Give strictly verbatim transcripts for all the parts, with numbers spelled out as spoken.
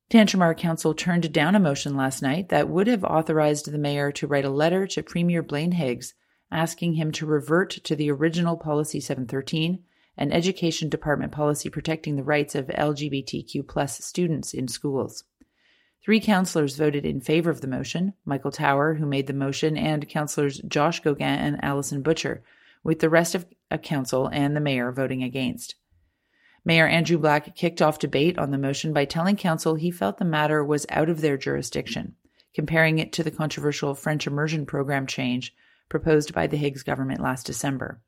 Tantramar Council turned down a motion last night that would have authorized the mayor to write a letter to Premier Blaine Higgs asking him to revert to the original Policy seven thirteen, an education department policy protecting the rights of L G B T Q plus students in schools. Three councillors voted in favor of the motion, Michael Tower, who made the motion, and councillors Josh Gauguin and Alison Butcher, with the rest of a council and the mayor voting against. Mayor Andrew Black kicked off debate on the motion by telling council he felt the matter was out of their jurisdiction, comparing it to the controversial French immersion program change proposed by the Higgs government last December.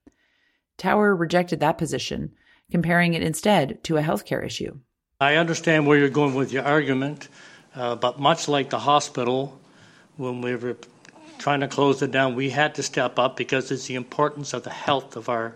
Tower rejected that position, comparing it instead to a healthcare issue. I understand where you're going with your argument, uh, but much like the hospital, when we were trying to close it down, we had to step up because it's the importance of the health of our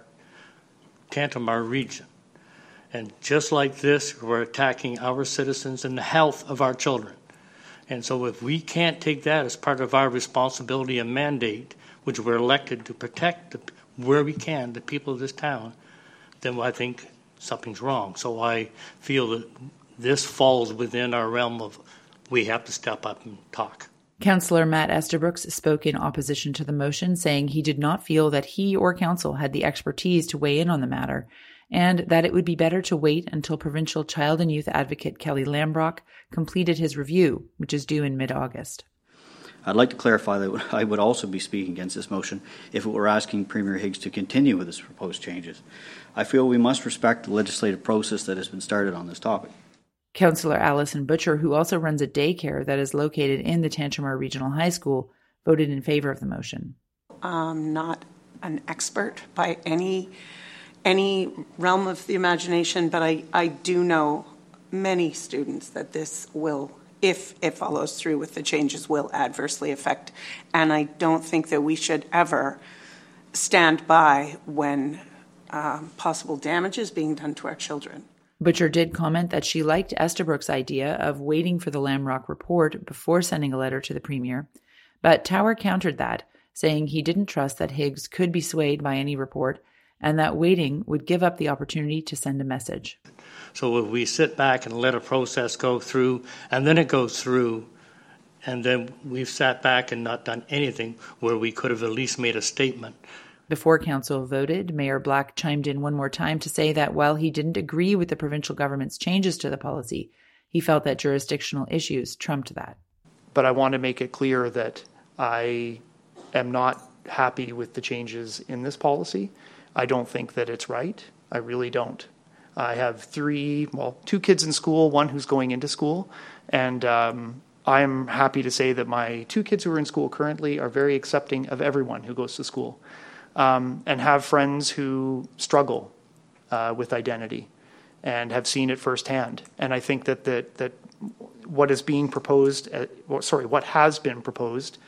Tantramar region. And just like this, we're attacking our citizens and the health of our children. And so if we can't take that as part of our responsibility and mandate, which we're elected to protect the, where we can, the people of this town, then I think something's wrong. So I feel that this falls within our realm of we have to step up and talk. Councillor Matt Estabrooks spoke in opposition to the motion, saying he did not feel that he or council had the expertise to weigh in on the matter, and that it would be better to wait until Provincial Child and Youth Advocate Kelly Lambrock completed his review, which is due in mid-August. I'd like to clarify that I would also be speaking against this motion if it were asking Premier Higgs to continue with his proposed changes. I feel we must respect the legislative process that has been started on this topic. Councillor Alison Butcher, who also runs a daycare that is located in the Tantramar Regional High School, voted in favor of the motion. I'm not an expert by any any realm of the imagination, but I, I do know many students that this will, if it follows through with the changes, will adversely affect. And I don't think that we should ever stand by when um, possible damage is being done to our children. Butcher did comment that she liked Estabrooks' idea of waiting for the Lambrock report before sending a letter to the Premier, but Tower countered that, saying he didn't trust that Higgs could be swayed by any report and that waiting would give up the opportunity to send a message. So if we sit back and let a process go through, and then it goes through, and then we've sat back and not done anything where we could have at least made a statement. Before council voted, Mayor Black chimed in one more time to say that while he didn't agree with the provincial government's changes to the policy, he felt that jurisdictional issues trumped that. But I want to make it clear that I am not happy with the changes in this policy. I don't think that it's right. I really don't. I have three, well, two kids in school, one who's going into school, and um, I'm happy to say that my two kids who are in school currently are very accepting of everyone who goes to school. Um, and have friends who struggle uh, with identity and have seen it firsthand. And I think that that, that what is being proposed, uh, well, sorry, what has been proposed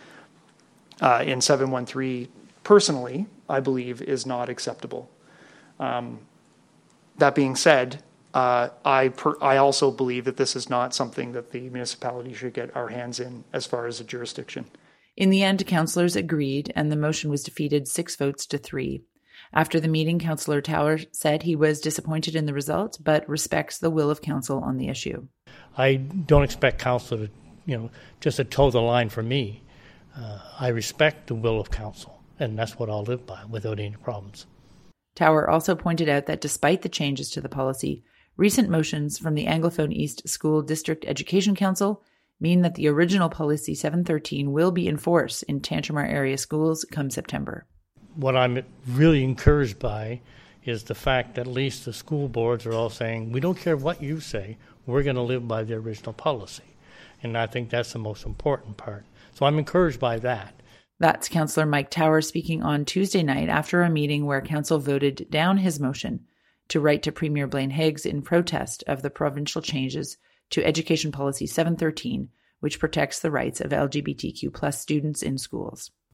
uh, in seven one three, personally, I believe, is not acceptable. Um, that being said, uh, I per, I also believe that this is not something that the municipality should get our hands in as far as a jurisdiction. In the end, councillors agreed, and the motion was defeated six votes to three. After the meeting, Councillor Tower said he was disappointed in the result, but respects the will of council on the issue. I don't expect council to, you know, just to toe the line for me. Uh, I respect the will of council, and that's what I'll live by without any problems. Tower also pointed out that despite the changes to the policy, recent motions from the Anglophone East School District Education Council mean that the original Policy seven thirteen will be in force in Tantramar area schools come September. What I'm really encouraged by is the fact that at least the school boards are all saying, we don't care what you say, we're going to live by the original policy. And I think that's the most important part. So I'm encouraged by that. That's Councillor Mike Tower speaking on Tuesday night after a meeting where council voted down his motion to write to Premier Blaine Higgs in protest of the provincial changes to Education Policy seven thirteen, which protects the rights of L G B T Q plus students in schools.